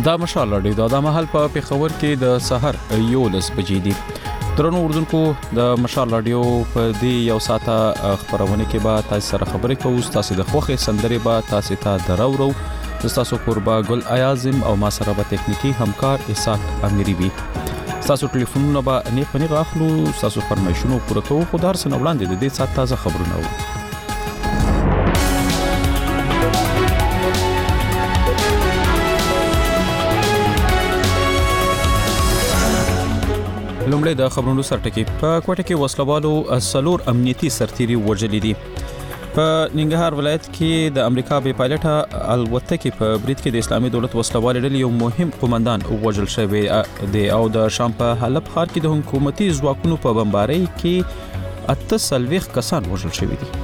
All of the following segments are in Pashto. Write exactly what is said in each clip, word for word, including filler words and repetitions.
دا مشال راډیو دا د محل په پیښور کې د سحر یولس بجې دي. درنو اردوونکو د مشال راډیو په دې یو ساعته خبرونه کې به تاسو سره خبرې کوو. تاسو د خوخه سندري به تاسو ته دراورو. تاسو قربا ګل ایازم او ما سره به ټکنیکی همکار اسحاق امیری وي. تاسو ټلیفونونه به نه پنی غاخلو. تاسو فرمایشونه پوره کوو. خدای سره وړاندې د دې سات تازه خبرونه وو. لومړی د خبرونو سرټکی. په کوټه کې وسلوالو سلور امنیتي سرتیري وژلي دي. په ننګرهار ولایت کې د امریکا بې پایلټه الوتکې په برید کې د اسلامي دولت وسلوال ډلې یو مهم قومندان وژل شوی دی او د شام په حلب ښار کې د حکومتي ځواکونو په بمبارۍ کې اته څلوېښت کسان وژل شوي دي.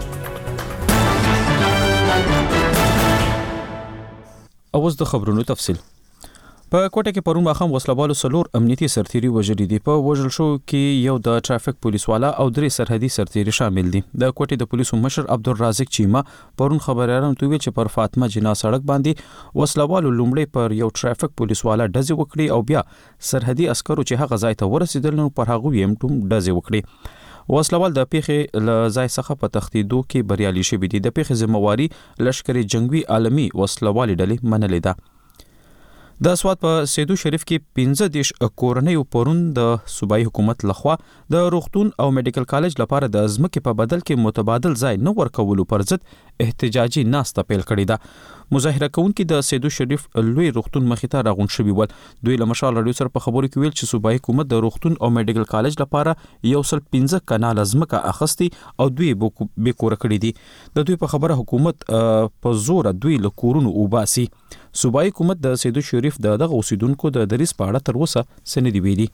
اوس د خبرونو تفصیل. په کوټه کې پرون ماخام وسلوالو سلور امنیتي سرتیري وژلي دي. په وژل شو کې یو د ټرافیک پولیس والا او درې سرحدي سرتیري شامل دي. د کوټې د پولیسو مشر عبدالرازق چیما پرون خبريالانو ته ویل چې پر فاطمه جنا سړک باندې وسلوالو لومړی پر یو ټرافیک پولیس والا ډزې وکړي او بیا سرحدي عسکرو چې هغه ځای ته ورسېدل نو پر هغه یې هم ډزې وکړي. وسلوال د پیښې ل ځای څخه په تښتیدو کې بریالي شوي دي. د پیښې ذمہواری لشکري جنگي عالمي وسلوالي ډلې منلې ده. د سواد په سیدو شریف کې پنځه دیش کورنۍ پرون د صوبایي حکومت لخوا د روغتون او میډیکل کالج لپاره د ځمکې په بدل کې متبادل ځای نه ورکولو پر ضد احتجاجي ناسته پیل کړې ده. مظاهره کوونکي د سیدو شریف لوی روغتون مخې ته راغون شوي ول. دوی له مشال راډیو سره په خبرو کې ویل چې صوبایي حکومت د روغتون او میډیکل کالج لپاره یو سل پنځه کانال ځمکه اخستي او دوی به کور کړی دي. د دوی په خبره حکومت په زور دوی له کورونو وباسي. صوبایي حکومت د سیدو شریف د دغه اوسیدونکو د دریس په اړه تر اوسه سندې ویلي.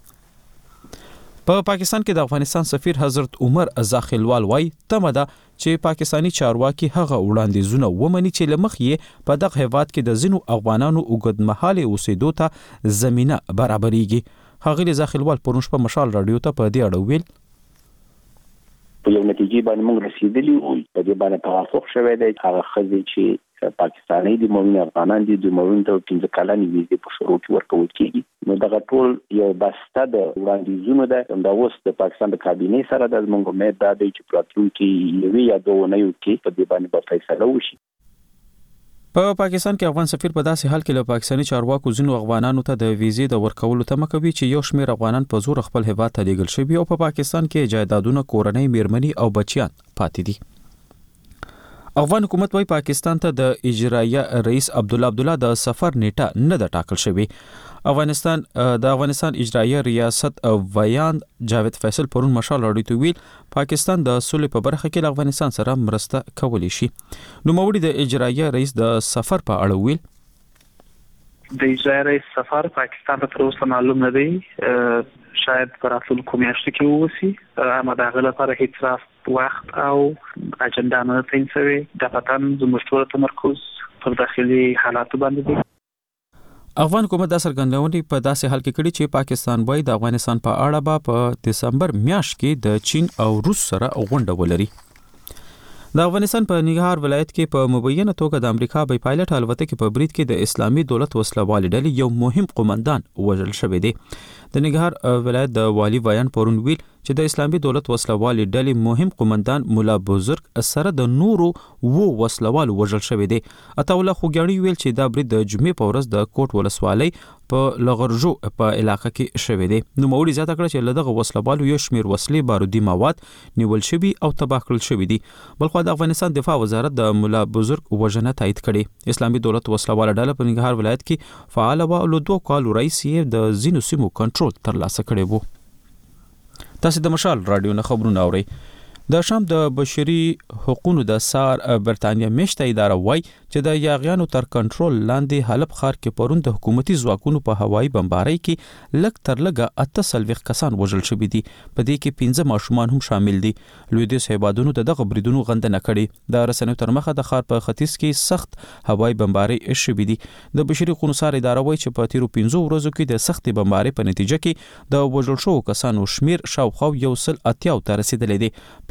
په پاکستان کې د افغانستان سفیر حضرت عمر زاخیلوال وای تمه ده چې پاکستانی چارواکي هغه وړاندیزونه ومني چې لمخ یې په دغه هیواد کې د ځینو افغانانو اوږدمهاله اوسېدو ته زمينه برابرېږي. هغه زاخیلوال پرون شپه مشال راډیو ته په دې اړه ویل په یو نتیجې باندې موږ رسیدلی او په دې باندې توافق شوی دی. هغه خزي چې پاکستاني دي موږ افغانان دي د موږ ته پنځه کلنې ویزې په شروع کې ورکول کېږي. نو دغه ټول یو بسته د وړاندیزونو ده. دا اوس د پاکستان د کابینې سره د موږ امید ده چې راتلونکي یوې یا دوه نه یو کې په دې باندې به فیصله وشي. په پاکستان کې افغان سفیر په داسې حال کې له پاکستاني چارواکو ځینو افغانانو ته د ویزې د ورکولو تمه کوي چې یو شمېر افغانان په زور خپل هیواد ته لیږل شوي او په پاکستان کې جایدادونه کورنۍ میرمنې او بچیان پاتې دي. افغان حکومت وايي پاکستان ته د اجرایه رئیس عبدالله عبدالله د سفر نیټه نه ده ټاکل شوی. افغانستان د افغانستان اجرایه ریاست ویان جاوید فیصل پرون مشال راډیو ته ویل پاکستان د سولې په برخه کې له افغانستان سره مرسته کولی شي. نو موړي د اجرایه رئیس د سفر په اړه ویل د اجرایه رئیس سفر پاکستان ته تر اوسه معلوم نه دی. شاید پر راتلونکو میاشتو کې ووسی اما د هغه لپاره هیڅ راست وخت او اجنډا نه تعیین شوی. د پاتن زموږ ټول تمرکز پر داخلي حالاتو باندې دی. افغان حکومت د څرګندونې په داسې حال کې کړي چې پاکستان باید د افغانستان په اړه به په دسمبر میاشت کې د چین او روس سره غونډه ولري. د افغانستان په ننګرهار ولایت کې په مبینه توګه د امریکا بې پایلټ الوتکې په برید کې د اسلامي دولت وسلوال ډلې یو مهم قومندان وژل شوی دی. د ننګرهار ولایت د والی ویان پرون ویل چې د اسلامي دولت وسلوال ډلې مهم قومندان مولا بزرګ سره د نورو وو وسلوال وژل شوی دی. عطاوالله خوګیاڼي ویل چې دا برید د جمعې په ورځ د کوټ ولسوالۍ په لغرجو په علاقه کې شوی دی. نو موړي زیاته کړه چې لدغه وسلوالو یو شمیر وسلې بارودي مواد نیول شوي او تباه کړل شوي دي. بلخو د افغانستان دفاع وزارت د مولا بزرګ وژنه تایید کړي. اسلامي دولت وسلوال ډله په ننګرهار ولایت کې فعال و او له دوه کالو راهیسې یې د ځینو سیمو کنټرول ترلاسه کړی وو. تاسو د مشال راډیو نه خبرونه اورئ. د شام د بشري حقوقو د سار برتانیا میشته اداره وای چې د یاغیانو تر کنټرول لاندې حلب ښار کې پرون د حکومتي ځواکونو په هوایي بمبارۍ کې لږ تر لږه اته څلوېښت کسان وژل شوي دي. په دې کې پنځه ماشومان هم شامل دي. لویدیځ هیوادونو د دغه بریدونو غندنه کړې. د رسنیو تر مخه د ښار په ختیځ کې سخت هوایي بمبارۍ شوي دي. د بشري حقوقو سار اداره وای چې په تیرو پنځو ورځو کې د سختې بمبارۍ په نتیجه کې د وژل شوو کسانو شمیر شاوخوا یو سل اتیا ته رسیدلی دی. په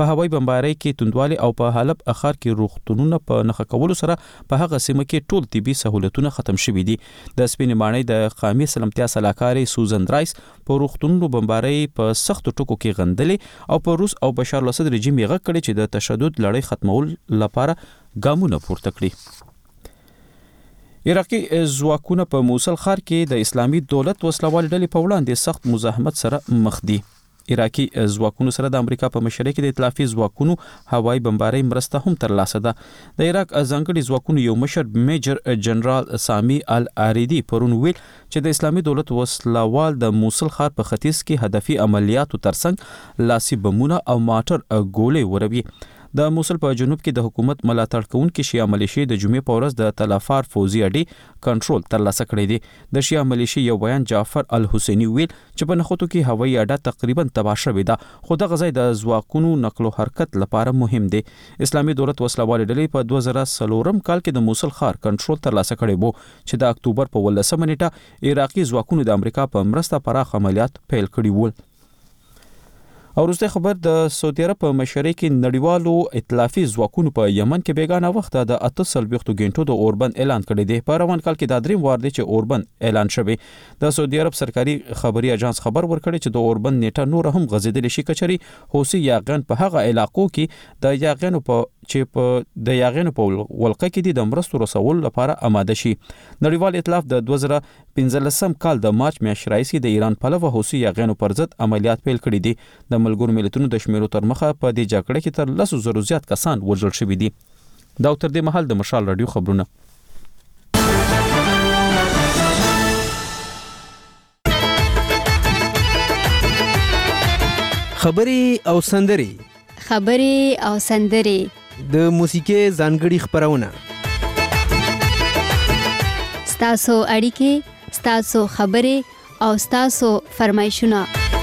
په هوایي بمبارۍ کې توندوالي او په حلب اخر کې روغتونونه په نخښه کولو سره په هغه سیمه کې ټول طبي سہولتونه ختم شوي دي. د سپینې ماڼۍ د قومي سلامتیا سلاکارې سوزن رایس په روغتونونو بمبارۍ په سختو ټکو کې غندلې او په روس او بشار الاسد رژیم یې غږ کړی چې د تشدد لړۍ ختمول لپاره ګامونه پورته کړي. عراقي ځواکونه په موصل ښار کې د اسلامي دولت وسلوال ډلې په وړاندې سخت مزاحمت سره مخ دي. عراقي ځواکونو سره د امریکا په مشرۍ کې د ائتلافي ځواکونو هوایي بمبارۍ مرسته هم ترلاسه ده. د عراق ځانګړي ځواکونو یو مشر میجر جنرال سامي العریدي پرون ویل چې د اسلامي دولت وسلوال د موصل ښار په ختیځ کې هدفي عملیاتو ترڅنګ لاسي بمونه او ماټر ګولې وروي. د موصل په جنوب کې د حکومت ملاتړ کوونکي شیعه ملیشي د جمعې په ورځ د تلافار فوزي اډې کنټرول ترلاسه کړی دی. د شیعه ملیشي یو بیان جعفر الحسیني ویل چې په نخودو کې هوایي اډه تقریبا تباه شوې ده، خو دغه ځای د ځواکونو نقل او حرکت لپاره مهم دی. اسلامي دولت وسلوال ډلې په دوه زره څلورم کال کې د موصل ښار کنټرول ترلاسه کړی وو چې د اکتوبر په ولسمه نیټه عراقي ځواکونو د امریکا په مرسته پراخ عملیات پیل کړي ول. او وروسته خبر د سعودي عرب په مشرۍ کې نړیوالو ائتلافي ځواکونو په یمن کې بیګانه وخت د اته څلوېښتو غنټو د اوربند اعلان کړی دی. په روان کال کې د دریم وار دی چې اوربند اعلان شوی. د سعودي عرب سرکاري خبري اژانس خبر ورکړی چې د اوربند نیټه نور هم غځېدل شي کچري حوثي یاغیان په هغه علاقو کې د یاغیانو په چې په د یاغیانو په ولقه کې د مرستو رسول لپاره آماده شي. نړیوال ائتلاف د دوه زره پنځلسم کال د مارچ میاشتې راهیسې د ایران پلوه حوثي یاغیانو پر ضد عملیات پیل کړي دي. د ملګرو ملتونو د شمیرو تر مخه په دې جګړه کې تر لسو زرو زیات کسان وژل شوي دي. دا تر دې مهال د مشال رادیو خبرونه. خبري او سندري خبري او سندري د موسیقي ځانګړي خبرونه ستاسو اړیکې ستاسو خبري او ستاسو فرمایشونه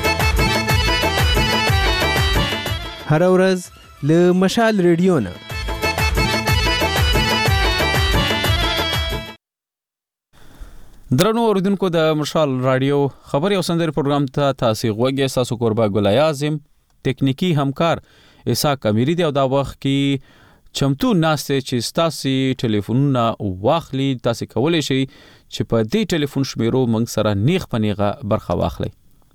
هر ورځ له مشال ریډیو نه. درنو اوریدونکو د مشال رادیو خبري او سندري پروګرام ته تاسو غوږی تاسو قربا ګل اعظم ټیکنیکی همکار اسحاق امیری دی او دا وخت کې چمتو ناسته چې تاسو ټلیفونونه واخلي. تاسو کولای شئ چې په دې ټلیفون شمیرو موږ سره نیغ پنیغه برخه واخلئ.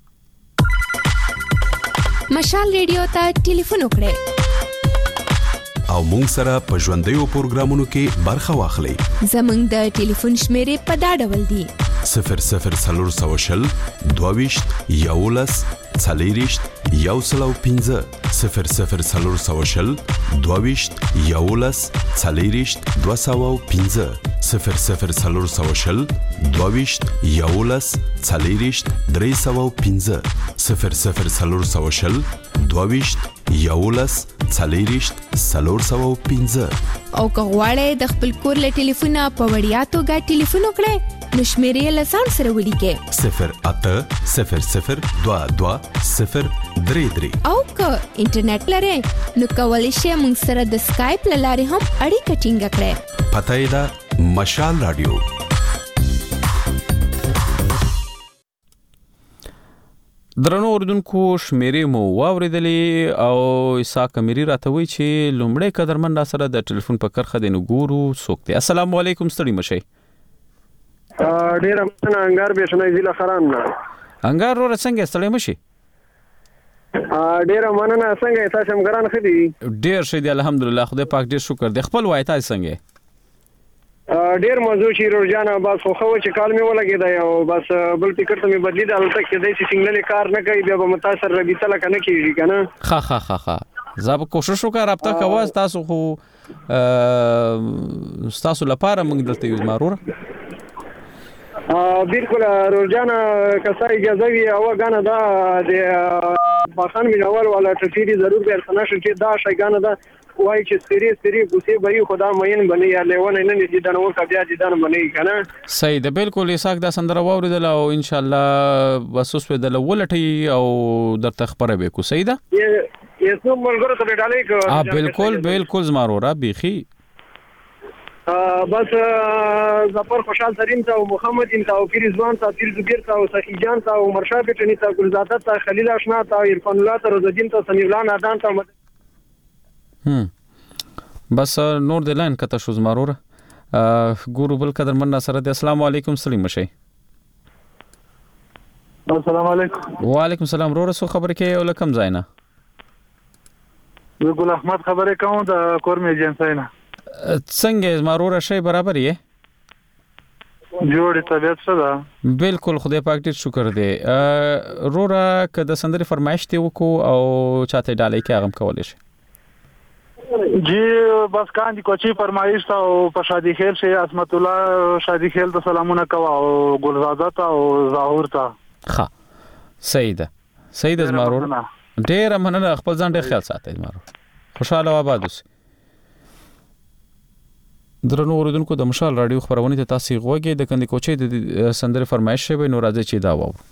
مشال ریډیو ته ټلیفون وکړئ او موږ سره په ژوندیو پروګرامونو کې برخه واخلئ. زموږ د ټلیفون شمیرې په دا ډول دي: صفر صفر څلور سوه شل دوه ویشت یولس څلېرویشت یو سل او پنځه صفر صفر څلور سوه شل دوه ویشت یولس څلېرویشت دوه سوه او پنځه صفر صفر څلور سوه شل دوه ویشت یولس څلېرویشت درې سوه او پنځه صفر صفر څلور سوه شل دوه ویشت یولس څلېرویشت څلور سوه او پنځه. او که غواړئ د خپل کور له ټلیفونه په وړیا توګه ټلیفون وکړئ نو شمیرې له ځان سره ولیکئ: صفر اته صفر صفر دوه دوه صفر درې درې. او که انټرنیټ لرئ نو کولی شئ موږ سره د سکایپ له لارې هم اړیکه ټینګه کړئ. پته یې ده مشال رادیو. درنو اوریدونکو شمیرې مو واوریدلې او اسحاق امیری راته وی چې لومړی قدرمن را سره د ټلیفون په کرخه د نګورو څوک دی. السلام علیکم ستړي مشئ. ډیر مننه انګار به شنه ضلع خرام نه انګار ور څنګه ستړي مشئ. ډیر مننه څنګه تاسو هم ګران خدي. ډیر شه دی الحمدلله خدای پاک ډیر شکر دی. خپل وای تاسو څنګه؟ ډیر موضوع چې روزانه بس خو خو چې کال می ولګی دی او بس بل ټیکټ ته می بدلی دا البته کې د سیګنل کار نه کوي بیا به متاثر رابطه لکه نه کیږي کنه. ها ها ها ها زه به کوشش وکړم رابطه کوم تاسو خو تاسو لپاره موږ دلته یو مارور بالکل روزانه کسا اجازه وی او غانه دا د باخان مینوال ولا تفصیلی ضرور به ارسنه شي چې دا شي غانه دا وای چې سری سری ګوسې به خدا مین بنی یا لیونه نه دي دنه ورته بیا دي دنه بنی کنه. صحیح ده بالکل اسحاق دا سندره واوریدل او ان شاء الله وسوس په دل ولټي او درته خبره به کو. صحیح ده یې څو ملګرو ته ډالې کو. اه بالکل بالکل زمارورا بيخي بس ظفر خوشحال ترین تا او محمد ان تا او رضوان تا پیر زبیر تا او سخی جان تا او مرشد پټنی تا ګلزاده تا خلیل آشنا تا عرفان الله تا رضا الدین تا سمیع الله نادان تا هم بس نور د لاین کته شو زمارور ګورو بل قدر من سره د السلام علیکم سلیم شي. السلام علیکم. وعلیکم السلام. ورور سو خبر کې یو لکم زینا زه ګل احمد خبرې کوم د کورمې ایجنسۍ نه. څنګه زمارور شي برابر یې جوړ طبيعت څه ده؟ بالکل خدای پاک دې شکر دې. رورا که د سندري فرمایش ته وکړو او چاته ډالۍ کې هغه کولای شي. جی بس کاندي کوچی فرمایش ته او په شادي خیل شي عصمت الله شادي خیل ته سلامونه کوه او ګلزاده ته او ظاهور ته. ښه سیده سیده زمارور ډېر مننه. خپل ځان ډېر خیال ساتئ زمارور. خوشاله و آباد اوسئ. درنو اوریدونکو د مشال رادیو خبرونه ته تاسو غوږی د کندي کوچي د سندره فرمایش شوی نو راځي چې دا وو.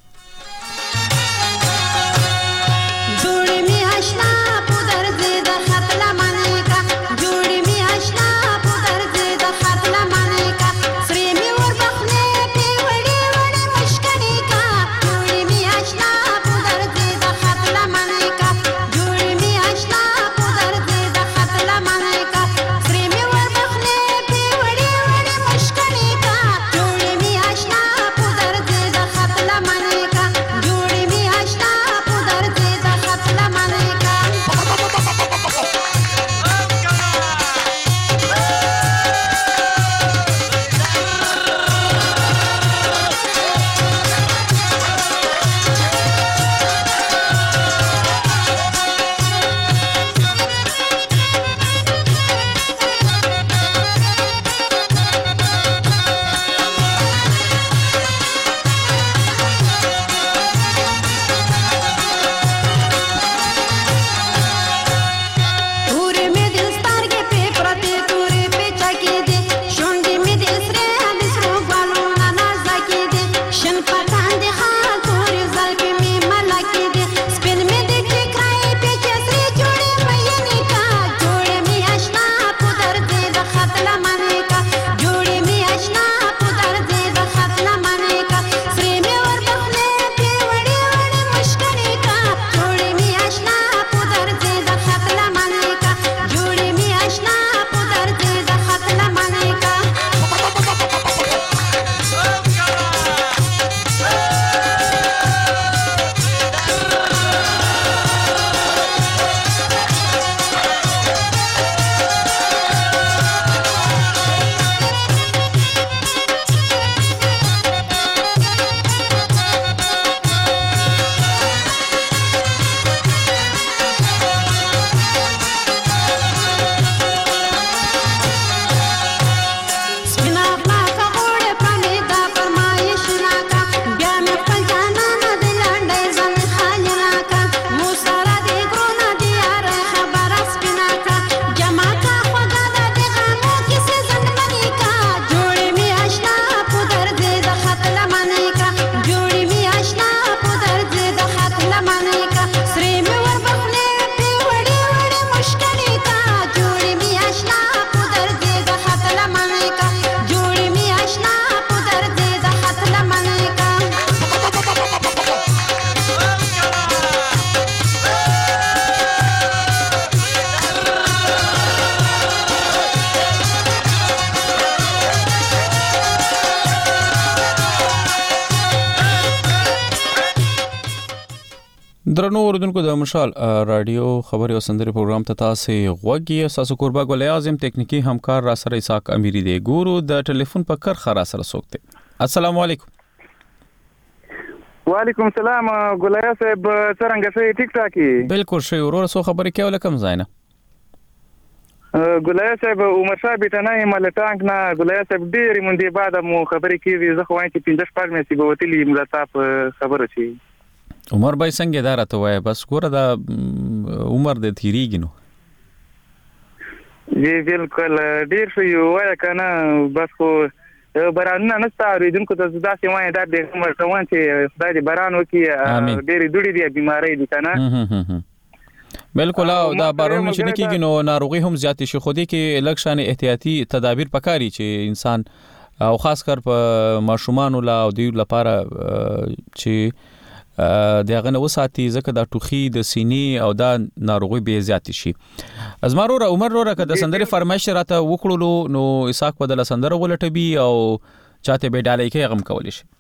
درنو اوریدونکو د مشال رادیو خبري او سندري پروګرام ته تاسو غوږی اساسو قربا ګل اعظم ټکنیکی همکار را سره اسحاق امیری دی ګورو د ټلیفون په کر خرا سره سوکته. السلام علیکم. وعلیکم السلام ګلیا صاحب څنګه شئ؟ ټیک ټاکي بالکل شئ. ورور سو خبري کې ولکم زاینه ګلیا صاحب عمر صاحب ته نه مل ټانک نه ګلیا صاحب ډېر مونږ بعد مو خبري کې زه خو وایم چې پنځه شپږ مې سی بوتلی موږ تاسو خبره شي. عمر بھائی څنګه دار ته وای بس ګوره دا عمر د تیریږي نو. جی بالکل ډیر شو یو وای کنه بس خو باران نه نستا ریدونکو ته داسې وای دا د عمر کوان چې خدای دې باران وکي ډیر دوړي دي بیماری دي کنه. بالکل او دا بارون چې کېږي نو ناروغي هم زیات شي. خو دې کې الکشن احتیاطي تدابیر پکاري چې انسان او خاص کر په ماشومان لا او دی لپاره چې دغه نو ساتي ځکه دا ټوخي د سینې او دا ناروغي به زیات شي. ازمارو را عمر را که د سندري فرمایش راته وکړلو نو اساق بدل سندره ولټبي او چاته به ډالۍ کې غم کول شي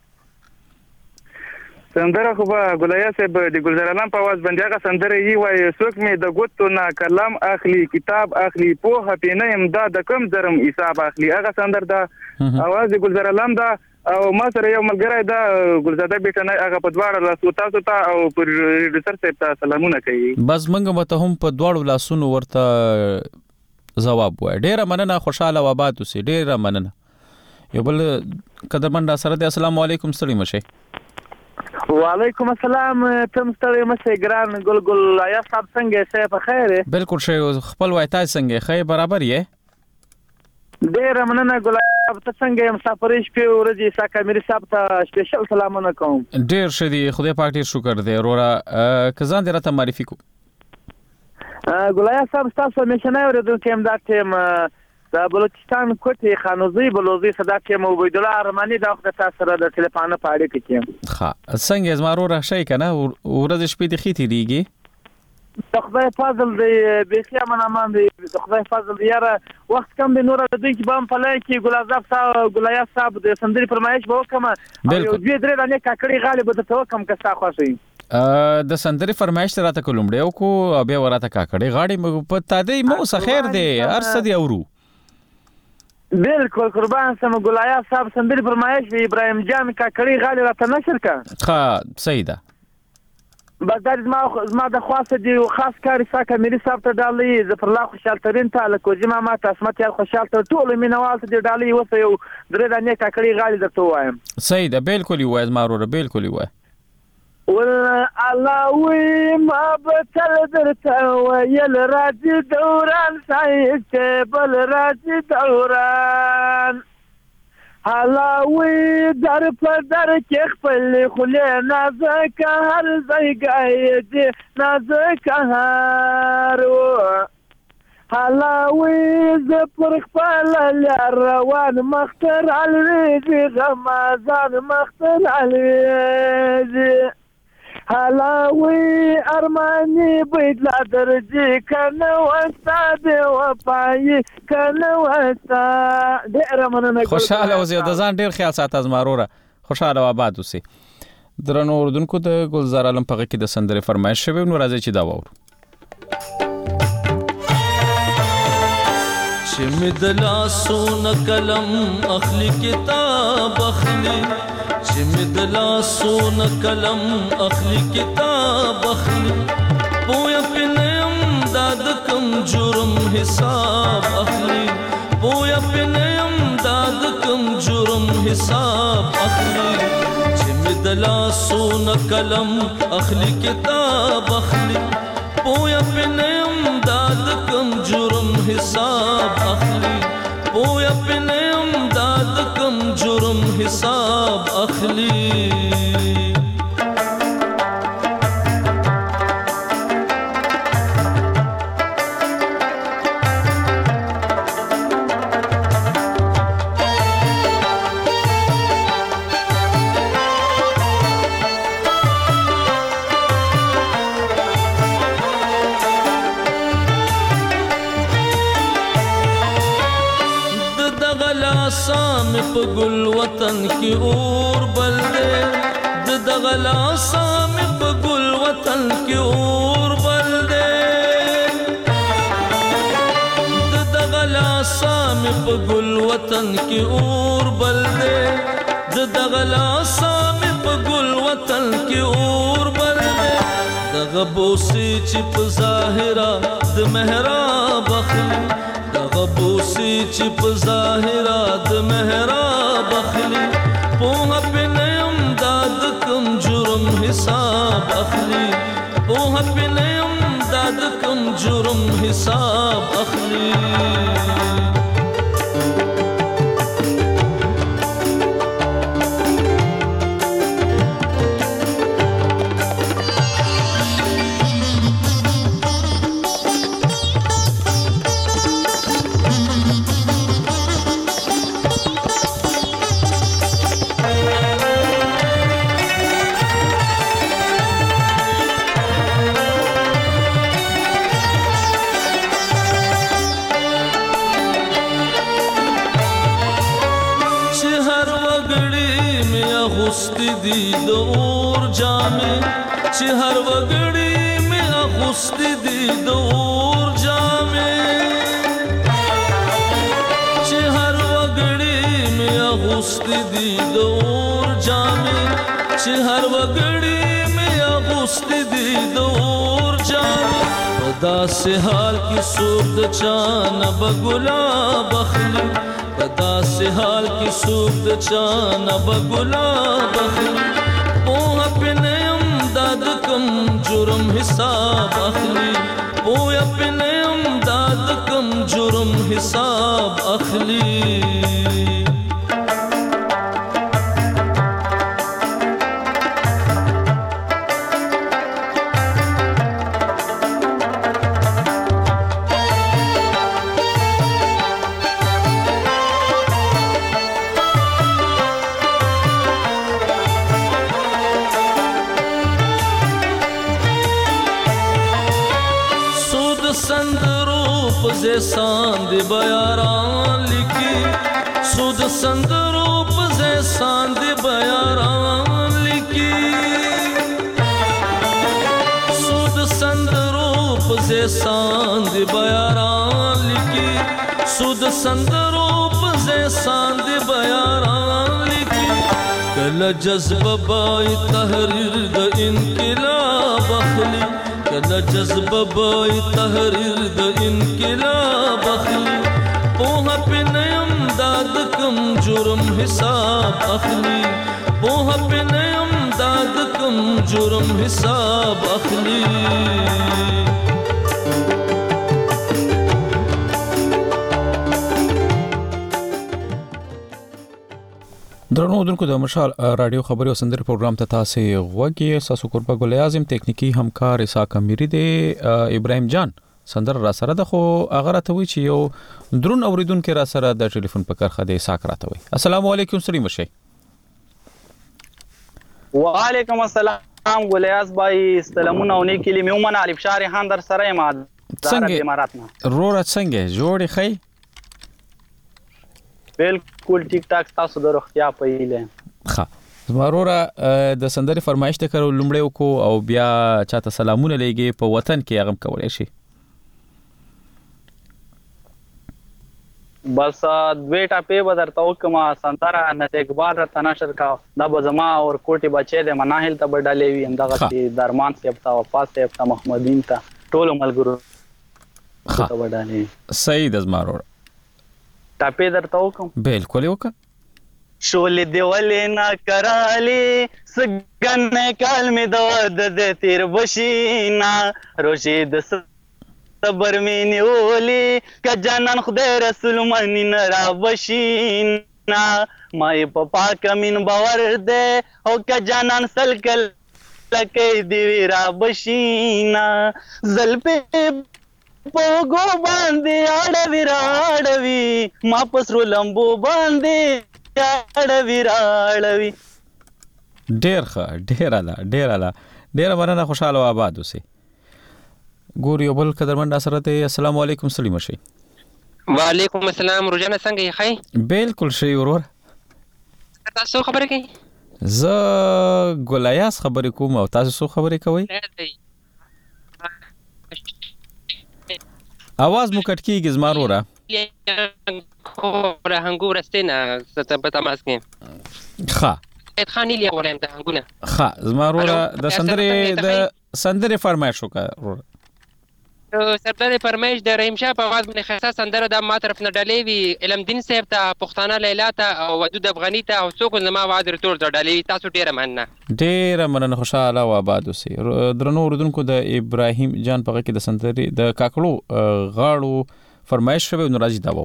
سندره خو به ګلیا صاحب د ګلزار عالم په आवाज باندې هغه سندره یي وای څوک مې د ګوتو نه کلام اخلي کتاب اخلي په پینه يم دا د کم درم حساب اخلي هغه سندره دا आवाज د ګلزار عالم دا او ما سره یو ملګری دا ګلزاده بیٹه نه هغه په دواړو لاسو تاسو ته او پر ریډیټر صاحب ته سلامونه کوي بس منګه مته هم په دواړو لاسونو ورته جواب وای ډیره مننه خوشاله و آباد اوسې ډیره مننه یو بل قدرمن سره د السلام علیکم ستړي مشه وعلیکم السلام تم ستړي مشه ګران ګل ګل یا صاحب څنګه شه په خیر بالکل شه خپل وای تاسو څنګه خیر برابر یې ډیر مننه ګل ته څنګه مسافرش په ورځي ساکه مری صاحب ته سپیشل سلامونه کوم ډیر شدي خدای پاک ډیر شکر دی وروره کزان دې راته معرفي کو ګلیا صاحب تاسو مې نه ورته کوم دا ټیم د بلوچستان کوټي خانوزي بلوزي صدا کې عبید الله ارماني دا وخت تاسو سره د ټلیفون په اړه کې کیم ها څنګه زمارو راشي کنه ورځ شپې د خېتی دیږي خدای فضل دی بخیا من امان دی خدای فضل دی یاره وخت کم دی نور د دې کې بام پلای کې ګلازاب صاحب ګلیا صاحب د سندري فرمایش به وکم یو دوی درې دانه کاکړي غالب د توکم کستا خوشي ا د سندري فرمایش راته کولمډیو کو بیا ورته کاکړي غاړي په تادې مو سخیر دی ارصد دی اورو بالکل قربان سم ګلایا صاحب سندري فرمایش ابراهيم جان کاکړي غالي راته نشر کا ها صحیح ده بغداد ما ما د خاصه دی خاص کاری ساکه ملي صاحب ته ډالۍ ظفر الله خوشحال ترين ته لکوجي ما ته اسمت یار خوشحال ته ټول مینوال ته ډالۍ وته یو درې دانه کاکړي غالي درته وایم صحیح ده بالکل وای زمارو بالکل وای ول الله وي ما بتل درته ويل راځي دوران سایه بل راځي دوران حلاوي در په در کې خپل خله نازک هر ځای دي نازک هارو حلاوي ز پر خپل روان مختر علوي غمازان مختر علوي حلاوي ارماني بيد لا درجي کنه وستاد وپای کنه وستا ډیر مننه خوشاله اوسې د ځان ډیر خیال سات از ماروره خوشاله آباد اوسې درنو اردوونکو د ګلزار عالم په کې د سندري فرمایش شوی نو راځي چې دا وورو چې مدلا سون کلم اخلي کتاب اخلي چې مدلا سون کلم اخلي کتاب اخلي پویا پنیم داد کم جرم حساب اخلي پویا پنیم داد کم جرم حساب اخلي چې مدلا سون کلم اخلي کتاب اخلي پویا پنیم داد کم جرم حساب اخلي پویا پنیم داد کم جرم حساب اخلي په ګل وطن کې اور بل دې د دغلا سام په ګل وطن کې اور بل دې د دغلا سام په ګل وطن کې اور بل دې د دغلا سام په ګل وطن کې اور بل دې دغه بوسي چې په ظاهرا د محراب اخلي غبوسی چې په ظاهرا د محراب اخلي پوها پنیم داد کم جرم حساب اخلي پوها پنیم داد کم جرم حساب اخلي دي د اور جامې چې هر وګړي مې اغوستې دي د اور جامې چې هر وګړي مې اغوستې دي د اور جامې چې هر وګړي مې اغوستې دي د اور جامې په داسې حال کې څوک د چا نه به ګلاب اخلي په داسې حال کې څوک د چا نه به ګلاب اخلي پوهه پې نه یم دا د کوم جرم حساب اخلي پوهه پې نه یم دا د کوم جرم حساب اخلي زیسان دی بیاران لکی سود سندرو پا زیسان دی بیاران لکی سود سندرو پا زیسان دی بیاران لکی سود سندرو پا زیسان دی بیاران لکی کل جذب بائی تحریر دا انقلاب اخلی کله جذب بای تحریر د انقلاب اخلي پوهه پې نه یم دا د کوم جرم حساب اخلي پوهه پې نه یم دا د کوم جرم حساب اخلي درنو دونکو د مشال رادیو خبري او سندري پروګرام ته تاسو غوږی ساسو قربا ګل اعظم ټیکنیکی همکار اساق امیری دی ابراهيم جان سندر را سره د خو اگر ته وی چې یو درون اوریدونکو را سره د ټلیفون په کرخه د اساق راته وي السلام علیکم سلیم شي وعلیکم السلام ګل اعظم بھائی سلامونه او نیکی لیمون الف شهر خان در سره ما څنګه اماراتنا رورت څنګه جوړی خی بالکل ټیک ټاک تاسو د روغتیا په هیله ښه زموږه د سندري فرمایش ته کړو لومړی کو او بیا چاته سلامونه لګي په وطن کې هغه کولای شي بس دوی ټاپې به درته وکما سندره نه اقبال را تناشر کا دا به زما او کوټي بچي د مناهل ته بدلې وي همدغه درمان سیب تا وفات سیب تا محمدین ته ټول ملګرو ته بدلې صحیح د زموږه ټاپې درته وکم بالکل وکم شول دیولې نا کرالی سګن کال می دود د تیر بشینا روشید صبر می نیولی ک جانان خدای رسول من را بشینا مای په پاک من باور دے او ک جانان سلکل لکې دی را بشینا زلپې پوغو باندې اړوي راړوي ما پسرو لمبو باندې اړوي راړوي ډیر ښه ډیر اعلی ډیر اعلی ډیر مننه خوشاله آباد اوسئ ګور یو بل قدرمن سره ته السلام علیکم سلیم شي وعلیکم السلام روزانه څنګه یې خی بالکل شي ورور تاسو خبرې کوي ز ګولیاس خبرې کوم او تاسو خبرې کوي आवाज مو کټ کیږي زمارورا خو هنګور استنه ست په تماس کې ښه خاني لیا ورم ته هنګونه ښه زمارورا د سندره د سندره فرمایش وکړه سردار فرمایش د رحیم شاه په आवाज باندې خاصه سندره د ما طرف نه ډلې وی علم دین صاحب ته پښتانه لیلا ته او ودود افغانی ته او څوک زما आवाज رټور ډلې تاسو ډیره مننه ډیره مننه خوشاله او آباد اوسئ درنو اوردونکو د ابراهیم جان په کې د سندري د کاکړو غاړو فرمایش شوی نو راځي دا وو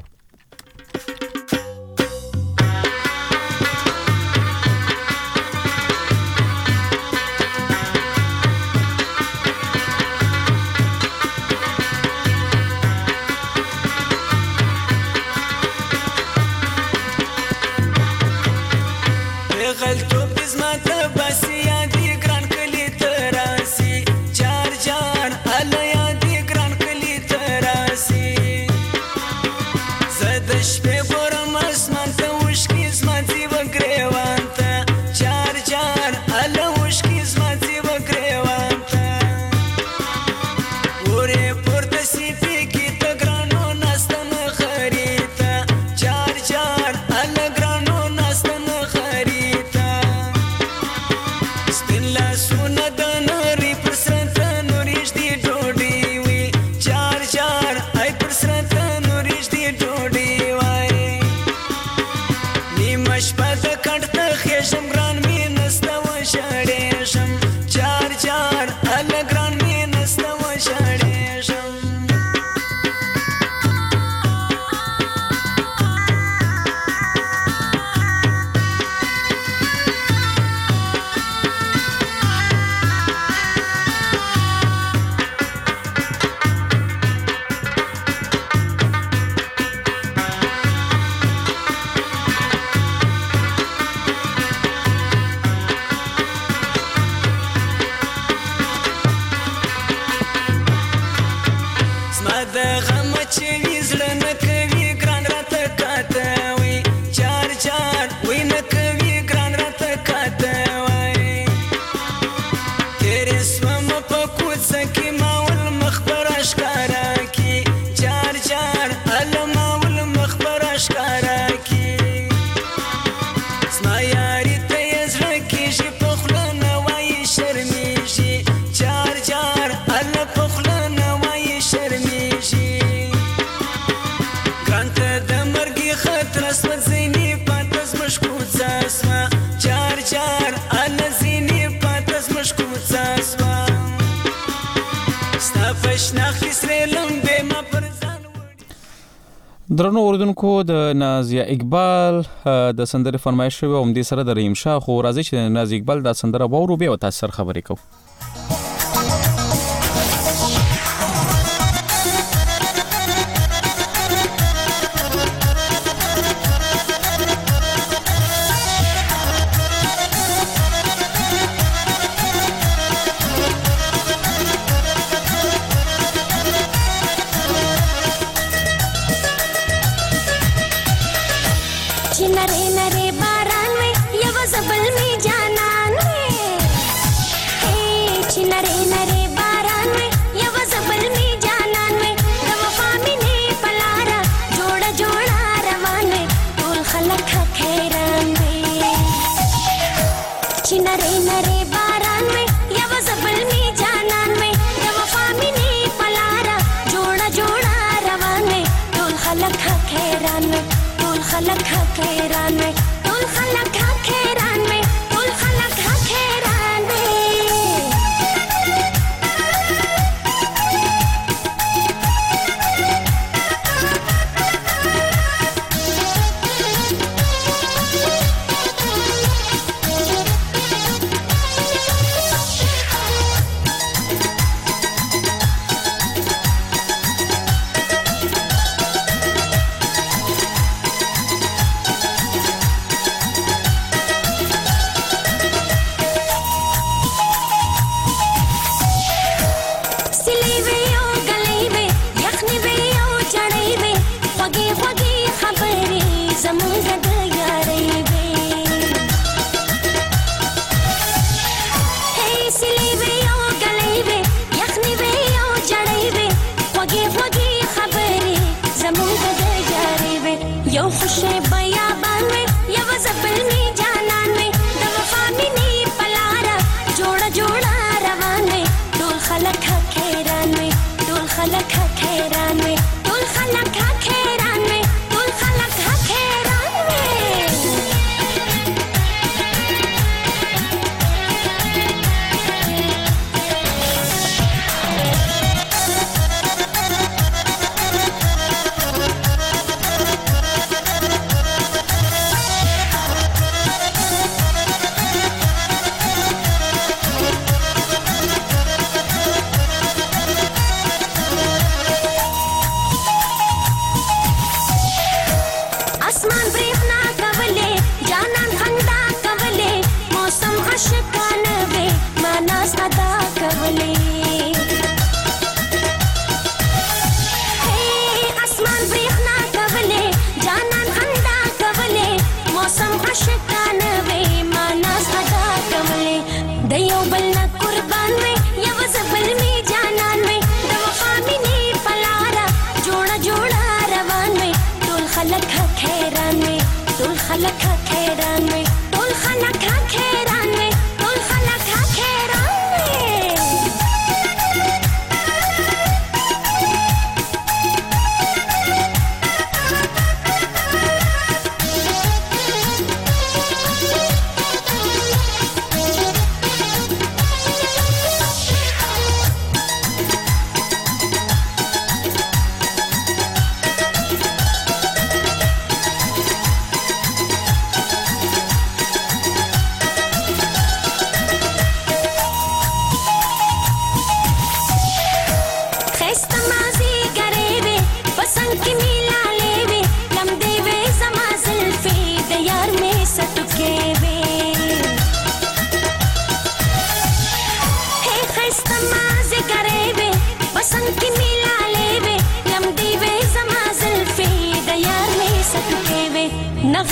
ژړېږم درنو اوریدونکو د نازیه اقبال د سندرې فرمایش شوی او د سره د رحیم شاه خو راځي چې نازیه اقبال د سندره وورو به تاسو سره خبرې کوو.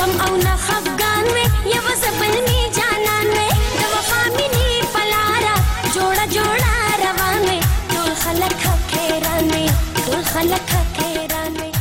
غم او نه خفګان مې یو زبل می جانان مې د وفا مینې پلارا جوړه جوړه روان مې ټول خلک خیران مې ټول خلک خیران مې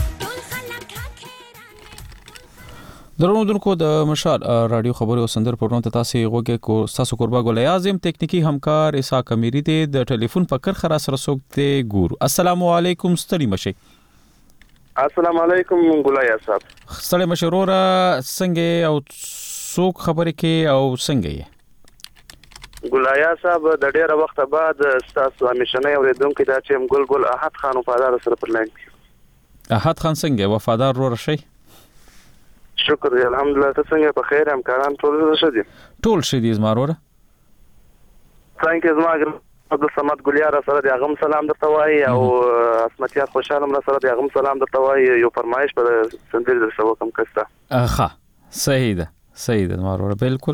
درنو دونکو د مشال رادیو خبرو سندر پروګرام ته تاسو غوږی کو تاسو قربا ګل اعظم تکنیکی همکار اسحاق امیری دی د ټلیفون په کر خرا سره سوکته ګور السلام علیکم ستړي مشي السلام علیکم ګلای صاحب ستړي مشي رورا څنګه او څوک خبرې کې او څنګه یې ګلای صاحب د ډیره وخت بعد تاسو همیشنه اوریدونکو دا چې ګل ګل احد خان وفادار سره پر لاین احد خان څنګه وفادار رور شي شکر دی الحمدلله ته څنګه په خیر همکاران ټول ښه دي ټول ښه دي زما وروره څنګه زما د سمات ګلیار سره د غم سلام درته وایي او اسمتیار خوشاله سره د غم سلام درته وایي یو فرمایش پر سندر در سو کوم کستا ها صحیح ده صحیح ده زما وروره بالکل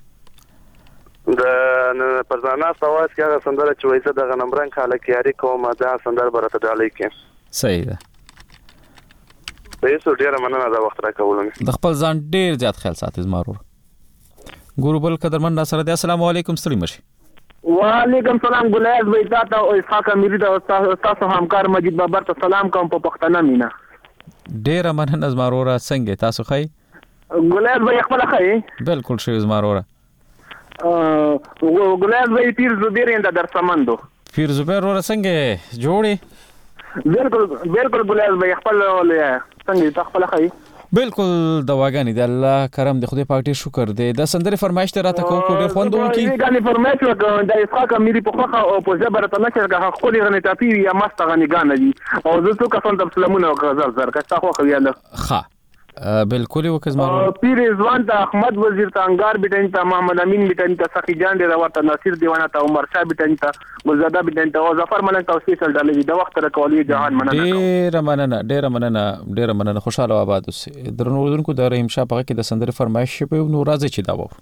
د پرځانا سواس کې هغه سندره چې وایي د غنمرنګ خلک یاري کوم دا سندر برته ډالۍ کې صحیح ده پیسو ډیره مننه دا وخت راکولم د خپل ځان ډیر زیات خیال ساتي زما ورور ګورو بل قدرمن سره دی السلام علیکم ستړي مشي وعلیکم سلام ګلایز وای تاسو او اسحاق امیری دا تاسو همکار مجید بابر ته سلام کوم په پښتنه مینا ډیر مننه زما ورور څنګه تاسو خای ګلایز وای خپل خای بالکل شی زما ورور ا ګلایز وای پیر زبیر اند در سمندو پیر زبیر ورور څنګه جوړي بالکل بالکل ګلایز وای خپل څنګه تاسو خپل خای بالکل دواګانی دی الله کرم دی خدای پاک ډیر شکر دی د سندري فرمایش ته راته کوم ډیر خوندو کی غانی فرمایش وکړ د اسحاق امیری په خوخه او په زبر ته نشر غه خپل غنی تاپی یا مست غنی غان دی او زه څو کسان د سلامونه غزر زر کستا خو خو یاله ها بالکل وکز مارو پیر ځوان ته احمد وزیر ته انګار بیٹن ته محمد امین بیٹن ته سخی جان دی راوته ناصر دیوانه ته عمر شاه بیٹن ته ګلزاده بیٹن ته او ظفر ملک ته سپیشل ډالې د وخت رکولې جهان مننه ډیر مننه ډیر مننه ډیر مننه خوشاله آباد اوسئ درنو دونکو د رحیم شاه په کې د سندري فرمایش په نو راځي چې دا وو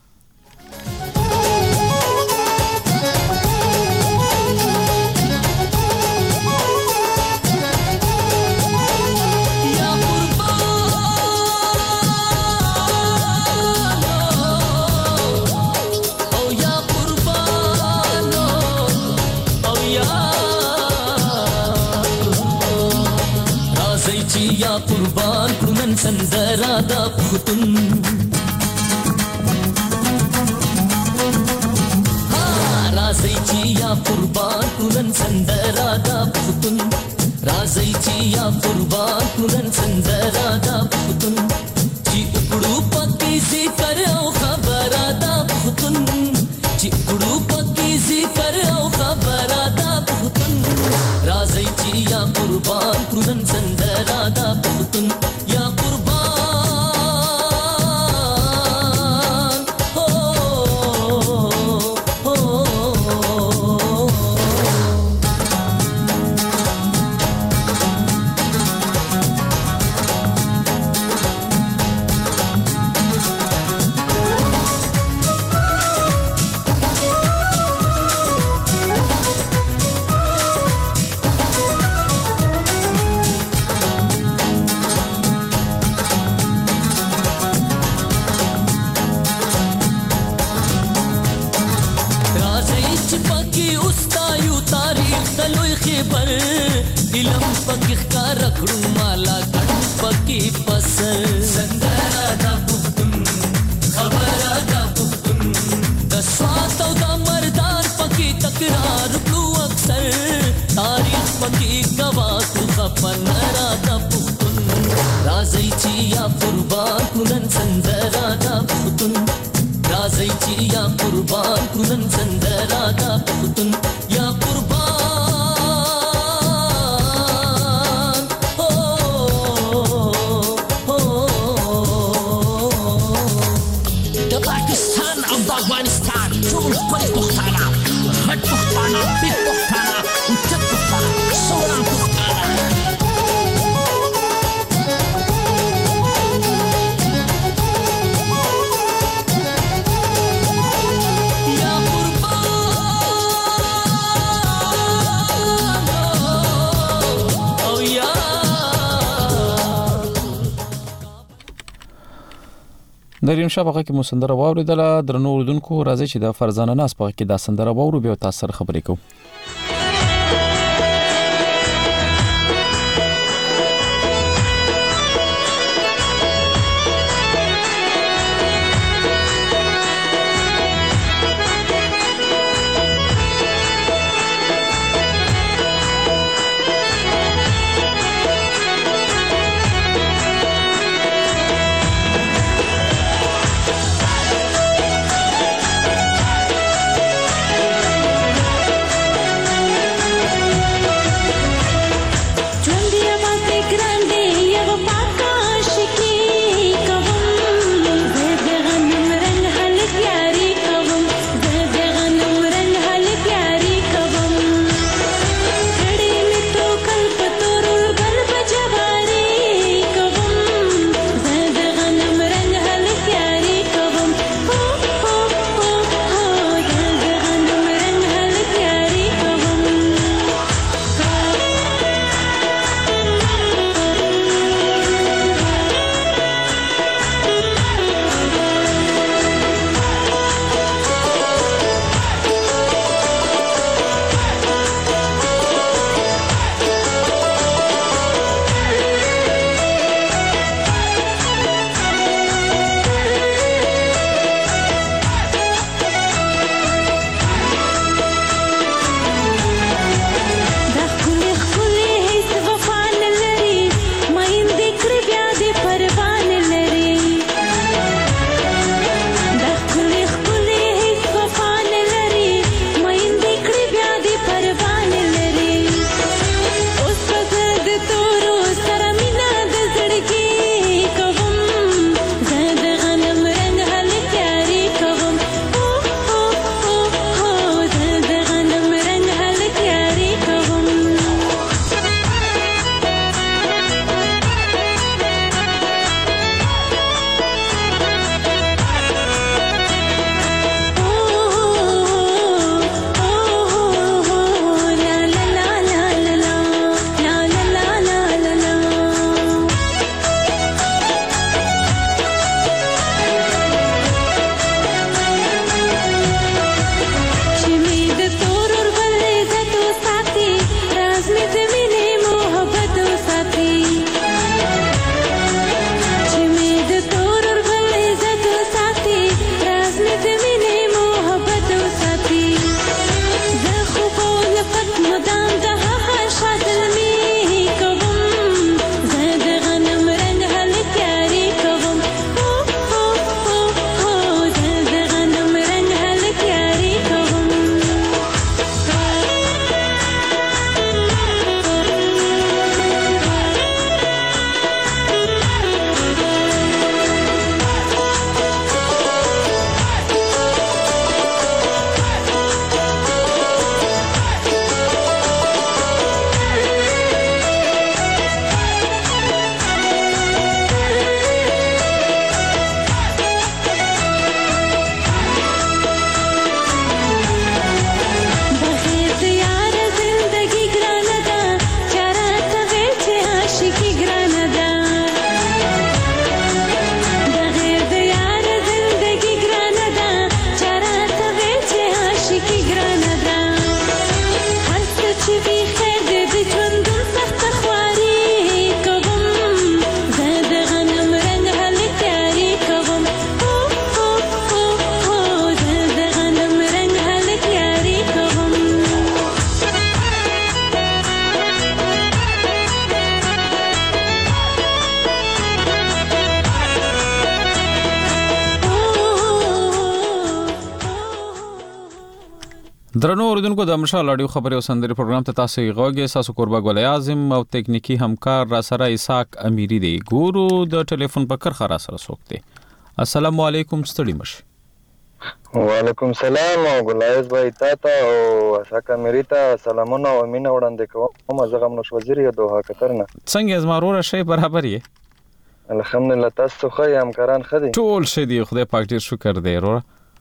یا قربان کرنن سندرا دا پختون ها رازی چی یا قربان کرنن سندرا دا پختون رازی چی یا قربان کرنن سندرا دا پختون چی اکڑو پکی ذکر او خبر دا پختون چی اکڑو پکی ذکر او خبر دا پختون رازی چی یا قربان کرنن سندرا دا پختون یا قربان علم پکې ښکار کړو مالا کڼ پکې پسر سندرا دا پختون خبره دا پختون د سوات او د مردان پکې تکرار کړو اکثر تاریخ پکې گواه کړو خپل را دا پختون راځي چې یا قربان کړن سندرا دا پختون راځي چې یا قربان کړن سندرا دا پختون یا قربان افغانستان ټول خپل پښتانه غټ پښتانه پیټ پښتانه اوچت پښتانه سوران پښتانه یا قربان د ریم شاه په کې مو سندره واوریدله. درنو اوردونکو راځي چې د فرزانه ناس په کې د سندره واورو بیا تاسو سره خبرې کوو. درنو اوردونکو د مشال اډیو خبري او سندري پروګرام ته تاسو غوږی ساسو قربا ګل اعظم او تکنیکی همکار را سره اسحاق امیری دی ګورو د ټلیفون په کرخه را سره سوکته. السلام علیکم ستړي مش. وعلیکم السلام او ګلایز بھائی تاته او اسحاق امیری ته سلامونه او مینه وړاندې کوم. زه غم نوش وزیر ی دوه کترنه. څنګه زمارور شي برابر یې؟ الحمدلله تاسو خو همکاران خدي. ټول شه دی خدای پاک ډیر شکر دی ورو.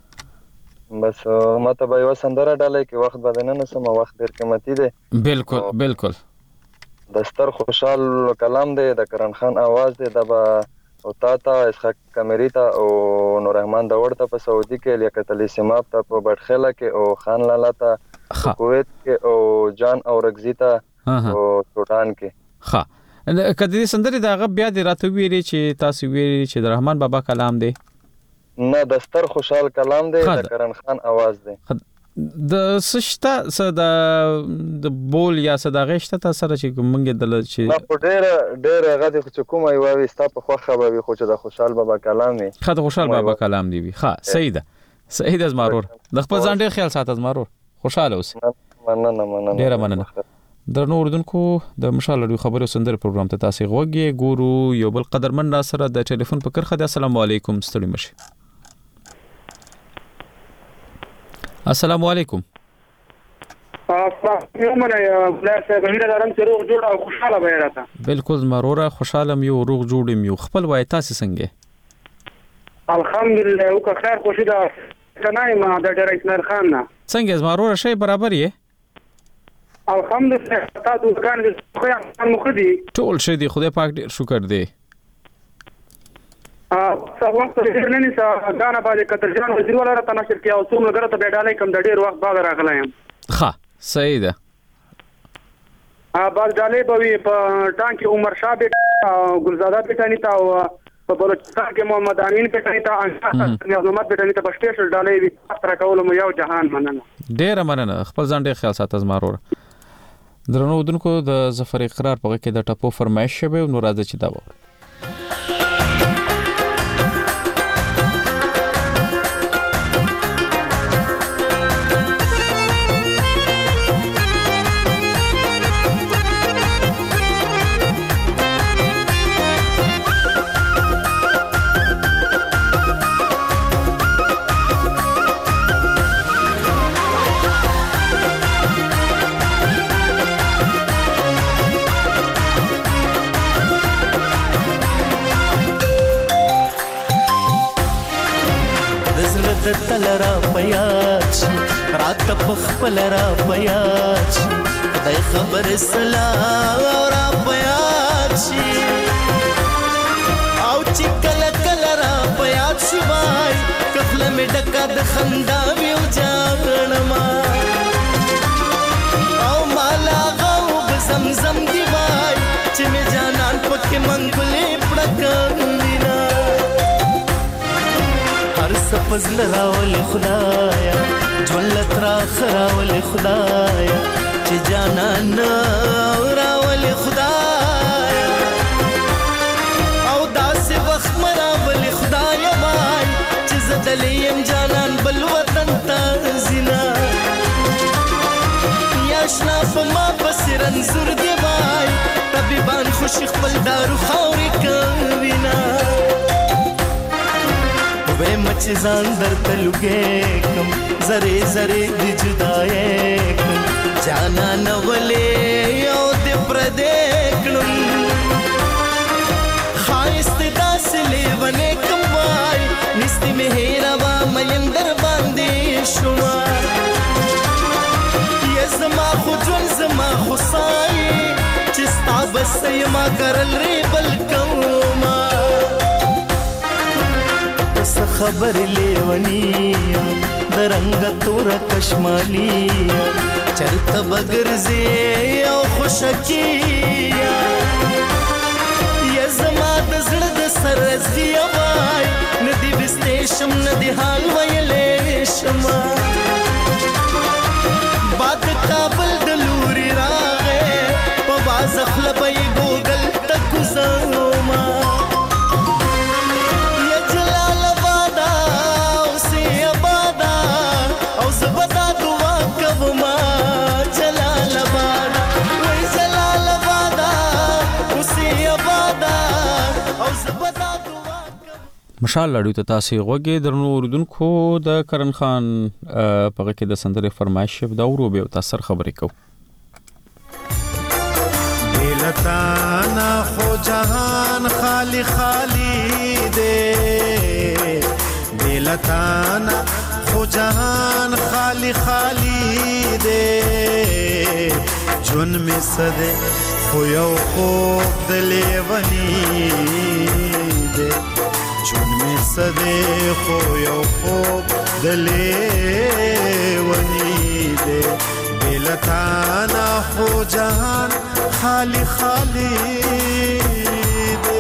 بس ماته به یو سندره ډالۍ کې وخت بدنه نه سم وخت ډیر قیمتي دی. بالکل بالکل. دستر خوشحال کلام دی د کرن خان आवाज دی د او تا ته اسحاق کمری ته او نور رحمان داور ته په سعودي کې لیاقت علي سیماب ته په بټخله کې او خان لالا ته په کویت کې او جان اورګزي ته او سودان کې. ها کدی سندري داغه بیا د راته ویری چې تاسو ویری چې د رحمان بابا کلام دی؟ نه دستر خوشحال کلام دی د کرن خان आवाज دی. د سشتا س د د بول یا صداغشت ته سره چې مونږ دل چې نه په ډېر ډېر غته چې کومه یو وستا په خوخه به خو چې د خوشحال بابا کلام دی. خا د خوشحال بابا کلام دی وی. ها صحیح ده صحیح ده زمارور د خپل ځان ډېر خیال ساتل زمارور خوشاله اوس. مننه مننه ډېر مننه. د نور دونکو د مشال لري خبرو سندر پروګرام ته تاسو غوږی ګورو یو بل قدرمن را سره د ټلیفون په کرخه د السلام علیکم ستړي مشي. السلام علیکم. السلام علیکم بلار صاحب مینه دارم چې روغ جوړ او خوشاله به راته. بالکل زمروره خوشاله یو روغ جوړ یو خپل وای تاسو څنګه؟ الحمدلله او که خیر خوشی ده کنای ما د ډیر اسماعیل خان نه. څنګه زمروره شی برابر یې؟ الحمدلله تاسو دکان دې خو یې مخدي ټول شي دی خدای پاک ډیر شکر دی. ا څو وخت ډیر نه نسا غانا باندې کترجان وزیر ولا راته نشر کیا او څوم لګره ته بیډالای کم د ډیر وخت بعد راغلایم. ها صحیح ده. ا بعد ډالې بوي په ټانکی عمر شاه بیت ګلزاده بیتانی تا او په بلوچستان کې محمد امین بیتانی تا انصاف نظامت بیتانی تا سپیشل ډالې وی تر کول مو یو جهان مننه. ډیر مننه خپل ځان ډیر خیال ساتل زمارور. درنو دونکو د ظفر اقرار په کې د ټاپو فرمایش شوه نو راځي چې دا وره. تلرا پیاچ رات پخپل را پیاچ خدای خبر سلام را پیاچ او چې کله کله را پیاچ وای کفل می ډکا د خندا ویو جانما او مالا غو زمزم دی وای چې می جانان پکې منګلې پړکانینا فضل راول خدایا جولت را خراول خدایا چې جانان راول خدایا او داس وخت مراول خدایا وای چې زدلیم جانان بل وطن ته زینا یاشنا فما بسرن زور دی وای طبيبان خوشي خپل دارو خوري کوینا وې مچ ځان درته لګې کم زری زری د جدای کم جانا نولې یو د پردې کړم خایست داس لیونه کم وای نستي مهرا وا مې در باندې شوما یې زما خو جون زما خو سای چې ستا بس یې ما کرل ری بل کوما خبر لیونی درنګ تور کشمالی چرته بغرزي او خوشکی یا زما د زړه د سرزي وای ندی بستېشم ندی حال ویلې شما باد کابل د لوري راغې په واز خپلې ګوګل تک زما مشال لړیو ته تاسو غوږی درنو اوردونکو د کرن خان په کې د سندره فرمایش دا ورو به تاسو خبرې کو دلتانا خو جهان خالی خالی دے دلتانا خو جهان خالی خالی دے جون می صدے خو یو خوب دلیونی دے جون می سده خو یو خوب دلی ونی دے بلتانا خو جهان خالی خالی دے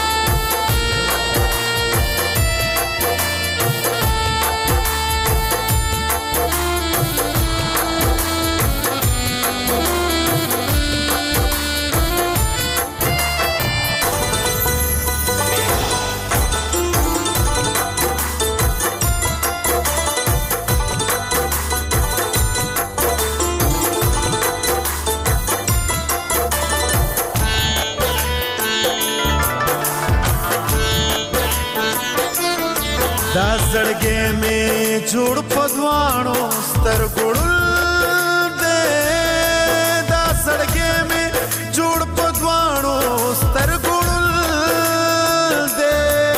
دا زړګې مې جوړ پدوانو ستر ګړل دې دا زړګې مې جوړ پدوانو ستر ګړل دې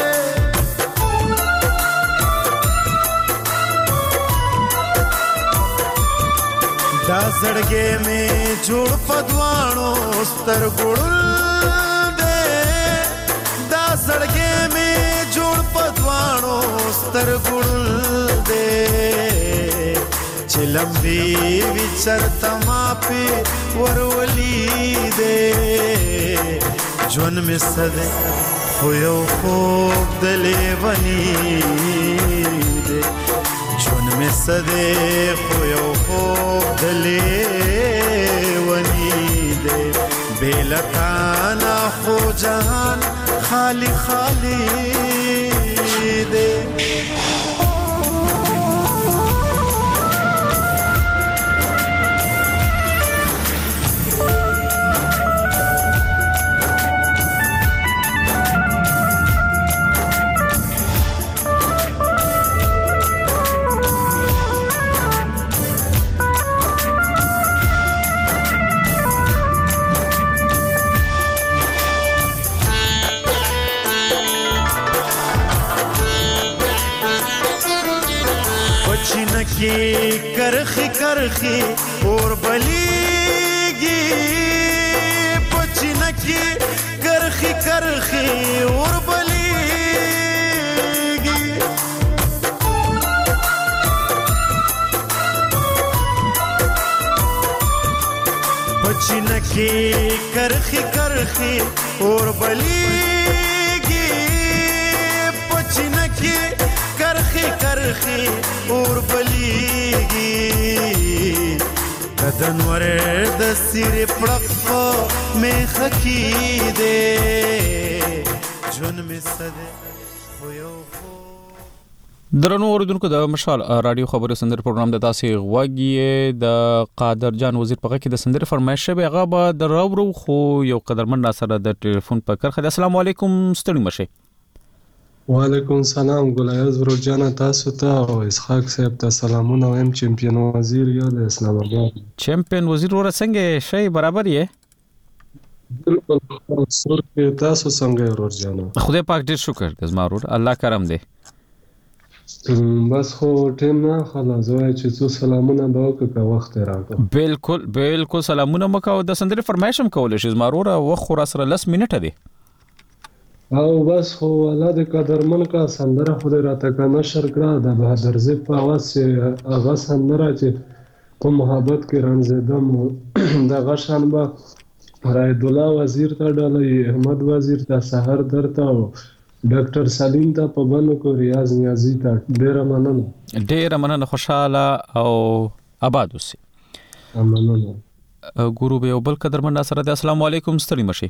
دا زړګې مې جوړ پدوانو ستر ګړل دې دا زړګې مې جوړ پدوانو ستر ګړل دې چلم وی وچرتا ما په ورولې دې جون می سده خو یو خوب دلې ونی دې جون می سده خو یو خوب دلې ونی دې بیلتانا خو جهان خالی خالی دے की کرخی کرخی اور بلیگی پچینا کی کرخی کرخی اور بلیگی پچینا کی کرخی کرخی اور بلیگی پچینا کی کرخی کرخی اور بلیگی کدن ورد سیر پڑق میں خکی دے جون میں صدے خویو درنو اوریدونکو د مشال رادیو خبرو سندر پروګرام د تاسو غوږی د قادر جان وزیر په کې د سندر فرمایش به هغه به دراورو خو یو قدرمن سره د ټلیفون په کرخه السلام علیکم ستړي مشه وعلیکم السلام ګلایز ورو جانا تاسو ته او اسحاق صاحب ته سلامونه وایم چمپیون وزیر یو د اسلام آباد چمپیون وزیر ور څنګه شی برابر یې بالکل سر کې تاسو څنګه ورو جانا خدای پاک دې شکر د زمارور الله کرم دې بس خو ټیم نه خلاص وای چې څو سلامونه به وکړه وخت راکړه بالکل بالکل سلامونه مکو د سندري فرمایشم کول شي زمارور وخت را سره لس منټه دی او بس خو الله د قدرمن کا سندره خو راته کا نشر کړه د بهادر زیب په आवाज هغه سندره چې په محبت کې رنځیدم د غشن با راید الله وزیر ته ډالې احمد وزیر ته سحر درته او ډاکټر سلیم ته په بنو کو ریاض نیازی ته ډیر مننه ډیر مننه خوشاله او آباد اوسئ مننه ګورو به بل قدرمن سره د السلام علیکم ستړي مشي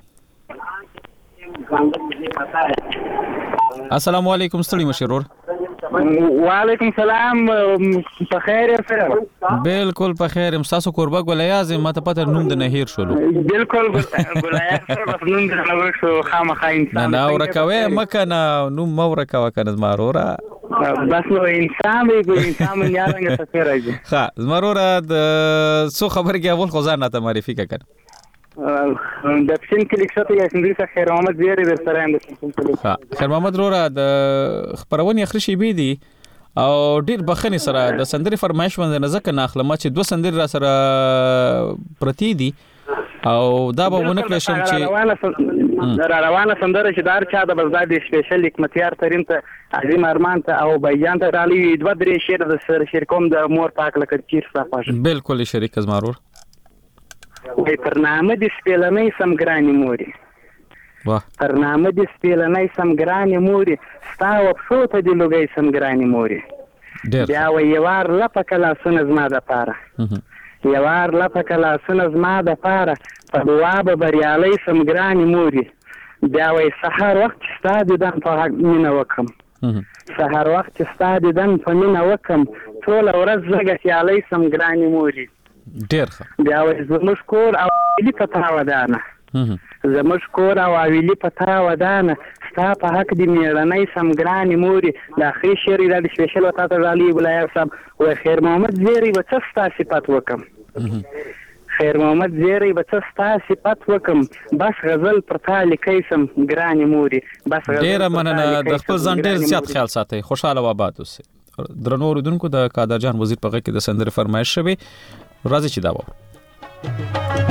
السلام علیکم ستړي مشرور وعلیکم السلام په خیر سره بالکل په خیر امساسو قربا ګولیاز ماته پته نوم د نهیر شولو بالکل ګولیاز بس نوم د نهیر شو خامخا انسان نه اورکوي مکه نه نوم مورکوا کنه زمارورا بس نو انسان وي انسان نه یارنګ څه راځي ها زمارورا د سو خبر کې اول خزانه ته معرفي کړه د پښین کلیک شته یا سندري څخه خیر محمد زیری در سره اند خیر محمد رورا د خبرونی اخر شی بي دي او ډیر بخنی سره د سندري فرمایش باندې نزدک ناخلمه چې دو سندري را سره پرتی دي او دا به ونه کړی شم چې را روانه سندره چې دار چا د بزاد سپیشل حکمتیار ترين ته عظیم ارمان ته او بیان ته رالی دوه درې شعر د سر شرکوم د مور پاک لکه چیر صافه بالکل شریک از مارور وای پرنامه د سپیلنې سم ګرانی موري واه پرنامه د سپیلنې سم ګرانی موري ستا وبسو ته د لوګي سم ګرانی موري بیا وای یوار لپه کلا سن زما د پاره یوار لپه کلا سن زما د پاره په دعا به بریالي سم ګرانی موري بیا وای سحر وخت ستا د دن په مینه وکم سحر وخت ستا د دن په مینه وکم ټول ورځ زګه خیالي سم ګرانی موري ډیر ښه بیا وای زموږ کور او ویلي په تا ودانه زموږ کور او ویلي په تا ودانه ستا په حق د میړنۍ سم ګرانې موري د اخري شعر یې د سپیشل وتا ته رالی ګلایف صاحب وای خیر محمد زیری به څه ستا صفت وکم خیر محمد زیری به څه ستا صفت وکم بس غزل پر تا لیکي سم ګرانې موري بس غزل ډیره مننه د خپل ځان ډیر زیات خیال ساتئ خوشاله و آباد اوسئ درنو اوریدونکو د قادر جان وزیر په غږ کې د سندرې فرمایش شوی راځي چې دا و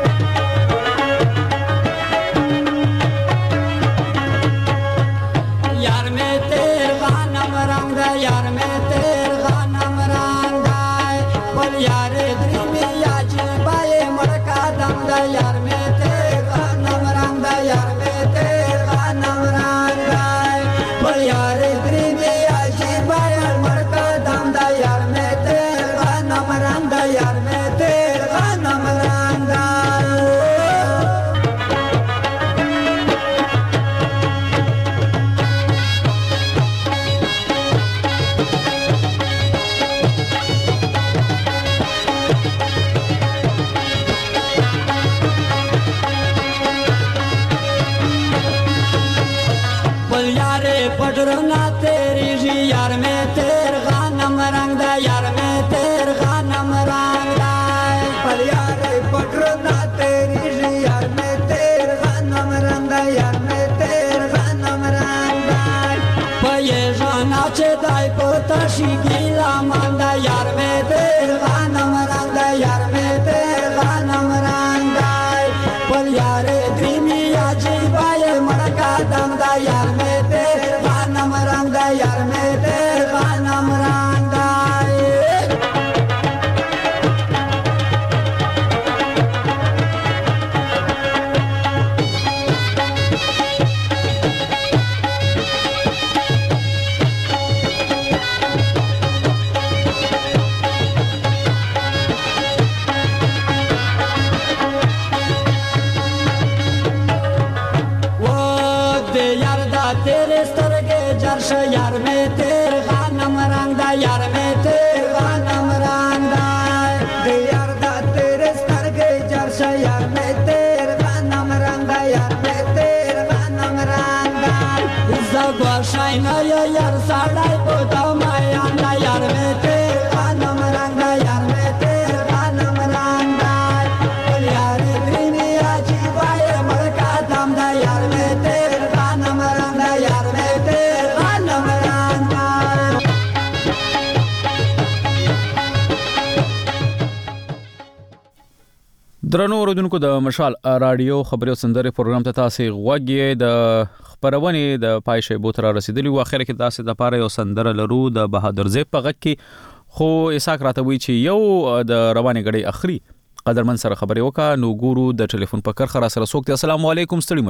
درنو اوریدونکو د مشال رادیو خبري او سندرې پروګرام ته تاسو غوږی د خبرونه د پایشه بوتره رسیدلی و اخر کې تاسو د پاره یو سندره لرو د بهادر زیب په غږ کې خو اساک راته وی چې یو د روانې غړي اخري قدرمن سره خبرې وکا نو ګورو د ټلیفون په کر خره سره سوکته السلام علیکم ستړي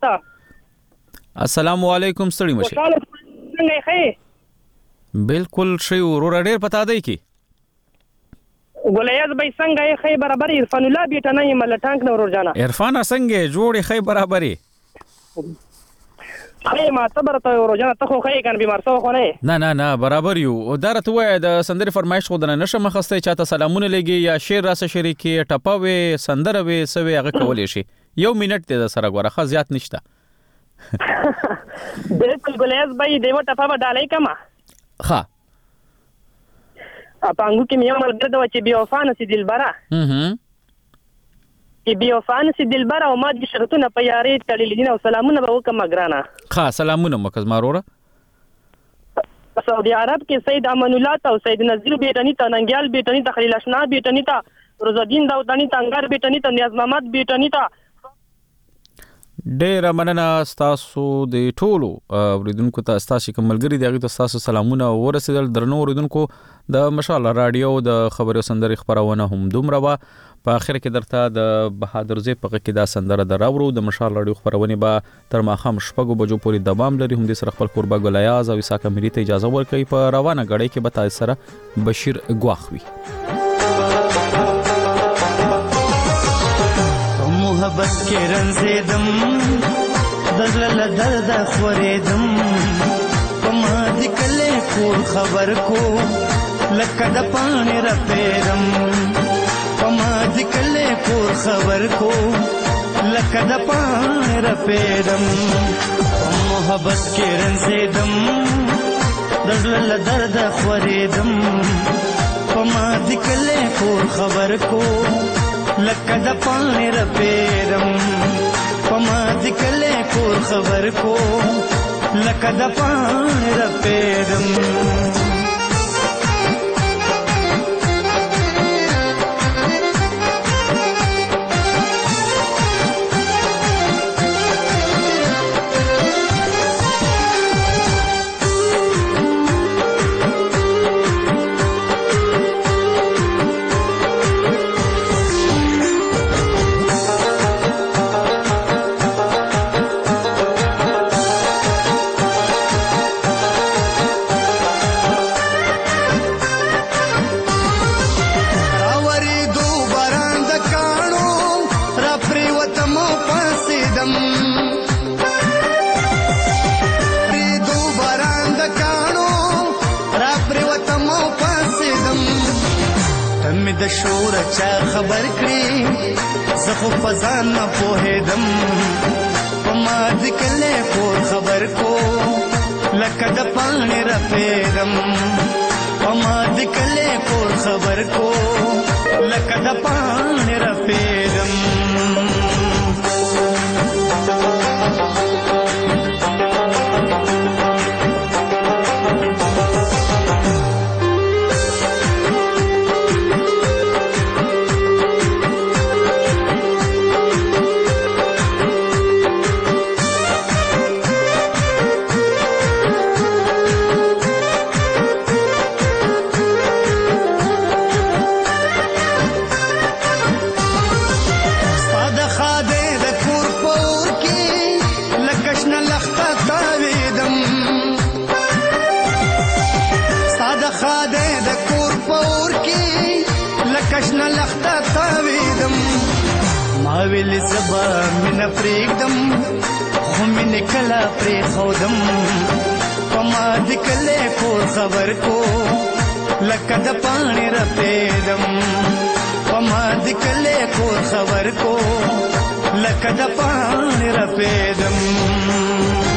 مشه السلام علیکم ستړي مشه څنګه ښه بالکل شی ورور ډیر پتا دی کی ګولیاز به څنګه خې برابر عرفان الله بیٹه نه مل ټانک نور جانا عرفان څنګه جوړې خې برابرې خې ما ته برته ور جانا ته خو خې کان بیمار سو خو نه نه نه نه برابر یو درته وای د سندرې فرمایش خو دنه نشه مخسته چاته سلامونه لګي یا شعر راسه شریکي ټپاوي سندره وي سوي هغه کولې شي یو منټ ته سره غوړه خاص زیات نشته بالکل ګولیاز به دیو ټپا ډالای کما ها اپانګو کې مې عمل ګرځو چې بیا وفانه سي دلبره هم چې بیا وفانه سي دلبره او ما د شرطونه په یاري تړلې دي او سلامونه به وکم ګرانا ها سلامونه مکز ماروره سعودي عرب کې سید امان الله او سید نذیر بیٹنی ته ننګیال بیٹنی ته خلیل اشنا بیٹنی ته روزالدین داودانی ته انګار بیټنی ته نیاز محمد بیټنی ته ډېر مننه تاسو د ټولو اوریدونکو ته تاسو کوم ملګری دی هغه ته تاسو سلامونه ورسېدل درنو اوریدونکو د مشال رادیو د خبرو سندري خبرونه هم دومره وا په اخر کې درته د بهادر زی په کې دا سندره دراورو د مشال رادیو خبرونه با تر ماخام شپږو بجو پورې دوام لري هم د سره خپل قربا ګلیاز او اساک مری ته اجازه ورکړي په روانه غړې کې به تاسو سره بشیر ګواخوي محبت کې رنزیدم دزل درد خوریدم پما د کله کور خبر کو لکه د پانی را پیرم پما د کله کور خبر کو لکه د پانی را پیرم محبت کې رنزیدم دزل درد خوریدم پما د کله کور خبر کو لکه د پانی را پیرم پما د کله کور خبر کو لکه د پانی را پیرم د شور چا خبر کړي زخو فزان نه پوهېدم پما د کله کور خبر کو لکه د پانی را پیرم پما د کله کور خبر کو لکه د پانی را پیرم ویل زبا من پریږدم خو من کلا پری خودم پما د کله کور خبر کو لکه د پانی را پیدم پما د کله کور خبر کو لکه د پانی را پیدم